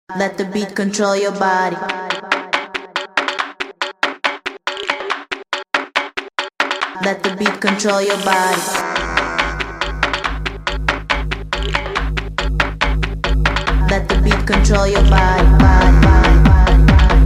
Let the beat control your body. Let the beat control your body. Let the beat control your body, body, body, body,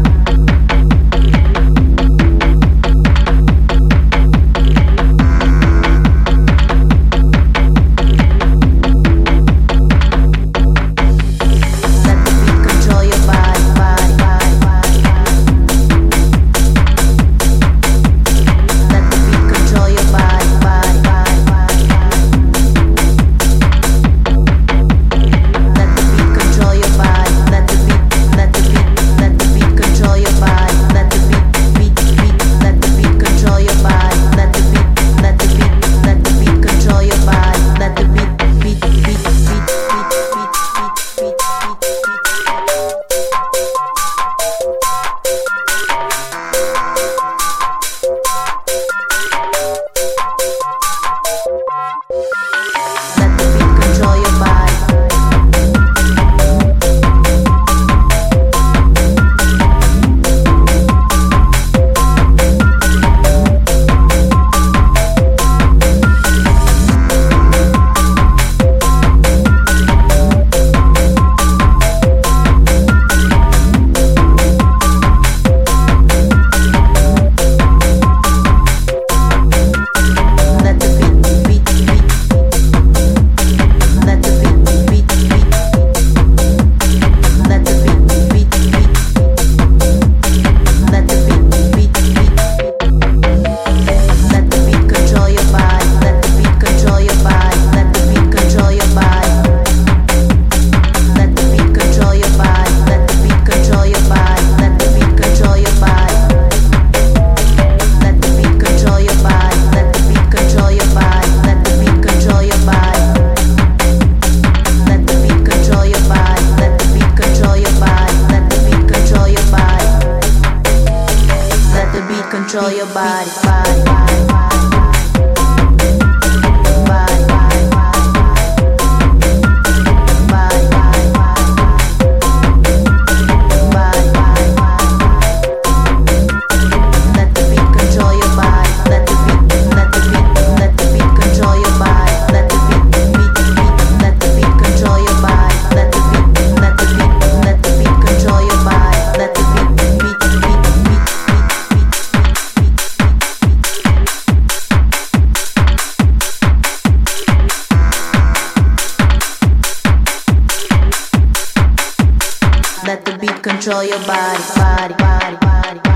control your body, body, body, body, let the beat control your body, let the beat, let the beat, let the beat control your body, let the beat, beat, beat, let the beat control your body, let the beat, let the beat, let the beat control your body, let the beat, beat, beat, beat. Let the beat control your body, body, body, body.